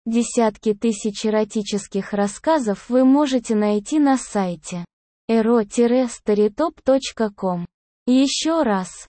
Десятки тысяч эротических рассказов вы можете найти на сайте ero-storytop.com. Еще раз,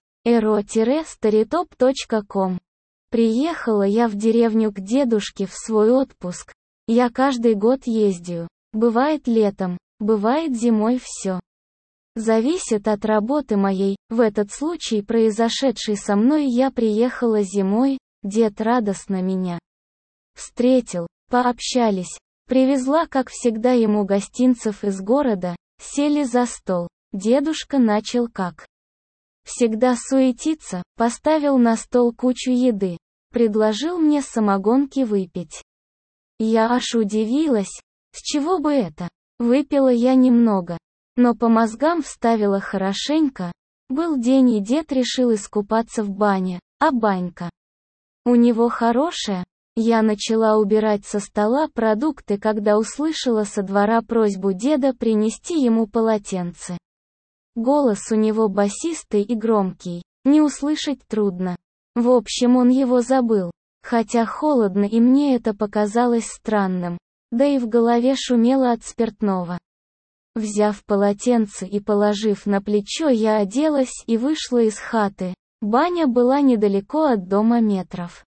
ero-storytop.com. Приехала я в деревню к дедушке в свой отпуск. Я каждый год ездю. Бывает летом, бывает зимой, все зависит от работы моей. В этот случай, произошедший со мной, я приехала зимой. Дед радостно меня встретил, пообщались, привезла, как всегда, ему гостинцев из города, сели за стол. Дедушка начал, как всегда, суетиться, поставил на стол кучу еды, предложил мне самогонки выпить. Я аж удивилась, с чего бы это? Выпила я немного, но по мозгам вставила хорошенько. Был день, и дед решил искупаться в бане, а банька у него хорошая. Я начала убирать со стола продукты, когда услышала со двора просьбу деда принести ему полотенце. Голос у него басистый и громкий, не услышать трудно. В общем, он его забыл, хотя холодно, и мне это показалось странным, да и в голове шумело от спиртного. Взяв полотенце и положив на плечо, я оделась и вышла из хаты. Баня была недалеко от дома метров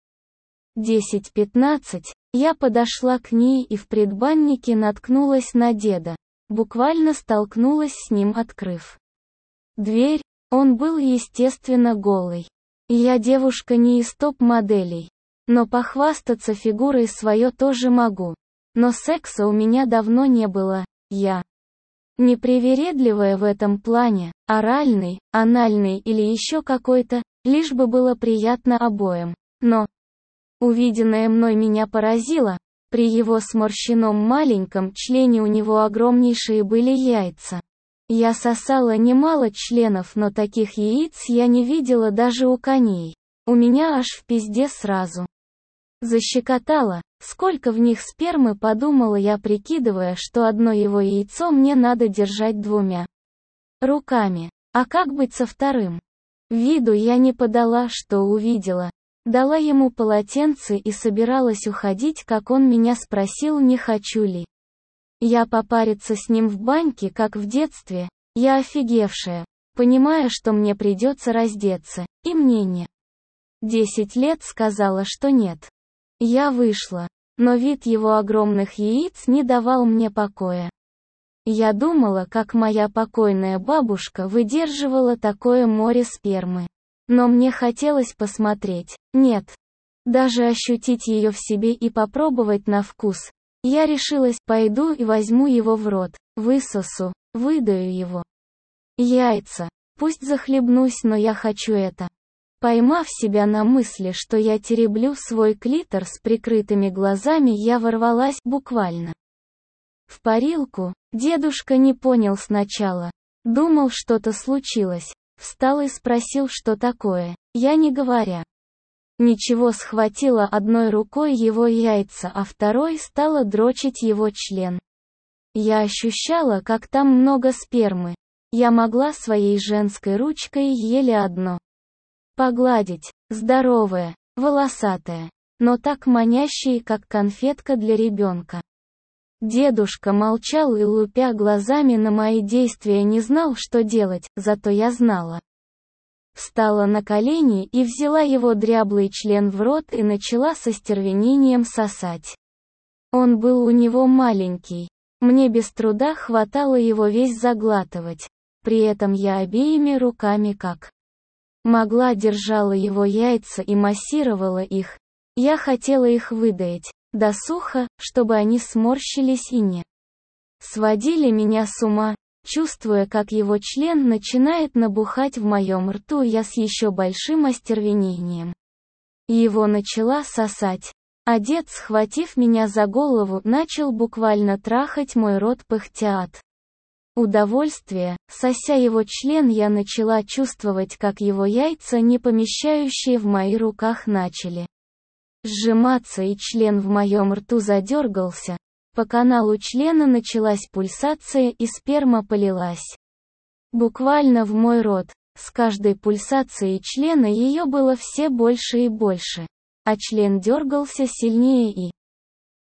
10-15, я подошла к ней и в предбаннике наткнулась на деда, буквально столкнулась с ним, открыв дверь. Он был, естественно, голый. Я девушка не из топ-моделей, но похвастаться фигурой свое тоже могу. Но секса у меня давно не было, я непривередливая в этом плане, оральный, анальный или еще какой-то, лишь бы было приятно обоим. Но увиденное мной меня поразило. При его сморщенном маленьком члене у него огромнейшие были яйца. Я сосала немало членов, но таких яиц я не видела даже у коней. У меня аж в пизде сразу защекотало, сколько в них спермы, подумала я, прикидывая, что одно его яйцо мне надо держать двумя руками. А как быть со вторым? Виду я не подала, что увидела. Дала ему полотенце и собиралась уходить, как он меня спросил, не хочу ли я попариться с ним в баньке, как в детстве. Я офигевшая, понимая, что мне придется раздеться, и мне не 10 лет, сказала, что нет. Я вышла, но вид его огромных яиц не давал мне покоя. Я думала, как моя покойная бабушка выдерживала такое море спермы. Но мне хотелось посмотреть, нет, даже ощутить ее в себе и попробовать на вкус. Я решилась, пойду и возьму его в рот, высосу, выдаю его яйца. Пусть захлебнусь, но я хочу это. Поймав себя на мысли, что я тереблю свой клитор с прикрытыми глазами, я ворвалась, буквально, в парилку. Дедушка не понял сначала. Думал, что-то случилось. Встал и спросил, что такое. Я, не говоря ничего, схватила одной рукой его яйца, а второй стала дрочить его член. Я ощущала, как там много спермы. Я могла своей женской ручкой еле одно погладить, здоровая, волосатая, но так манящая, как конфетка для ребенка. Дедушка молчал и, лупя глазами на мои действия, не знал, что делать, зато я знала. Встала на колени и взяла его дряблый член в рот и начала со стервенением сосать. Он был у него маленький. Мне без труда хватало его весь заглатывать. При этом я обеими руками, как могла, держала его яйца и массировала их. Я хотела их выдоить до сухо, чтобы они сморщились и не сводили меня с ума. Чувствуя, как его член начинает набухать в моем рту, я с еще большим остервенением его начала сосать. А дед, схватив меня за голову, начал буквально трахать мой рот, пыхтя от удовольствия. Сося его член, я начала чувствовать, как его яйца, не помещающие в моих руках, начали сжиматься, и член в моем рту задергался. По каналу члена началась пульсация, и сперма полилась буквально в мой рот. С каждой пульсацией члена ее было все больше и больше, а член дергался сильнее и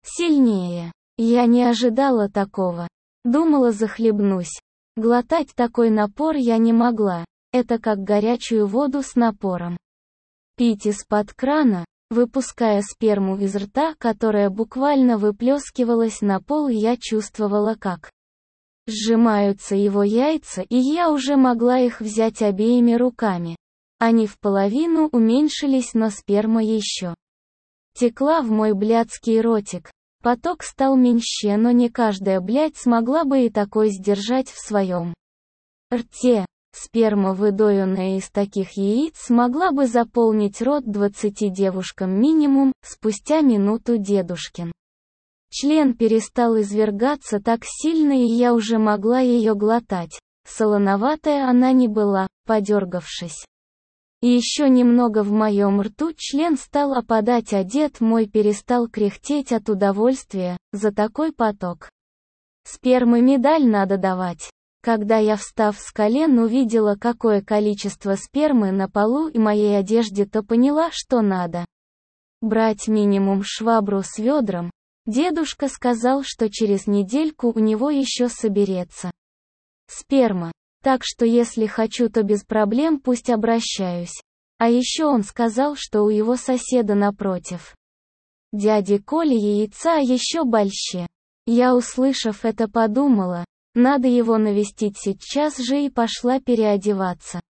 Сильнее. Я не ожидала такого. Думала, захлебнусь. Глотать такой напор я не могла. Это как горячую воду с напором. Пить из-под крана, выпуская сперму из рта, которая буквально выплескивалась на пол, я чувствовала, как сжимаются его яйца, и я уже могла их взять обеими руками. Они в половину уменьшились, но сперма еще текла в мой блядский ротик. Поток стал меньше, но не каждая блядь смогла бы и такой сдержать в своем рте. Сперма, выдоенная из таких яиц, смогла бы заполнить рот 20 девушкам минимум. Спустя минуту дедушкин член перестал извергаться так сильно, и я уже могла ее глотать. Солоноватая она не была, подергавшись. И еще немного в моем рту член стал опадать, а дед мой перестал кряхтеть от удовольствия. За такой поток спермы медаль надо давать. Когда я, встав с колен, увидела, какое количество спермы на полу и моей одежде, то поняла, что надо брать минимум швабру с ведром. Дедушка сказал, что через недельку у него еще соберется сперма. Так что если хочу, то без проблем пусть обращаюсь. А еще он сказал, что у его соседа напротив дяди Коли яйца еще больше. Я, услышав это, подумала, надо его навестить сейчас же, и пошла переодеваться.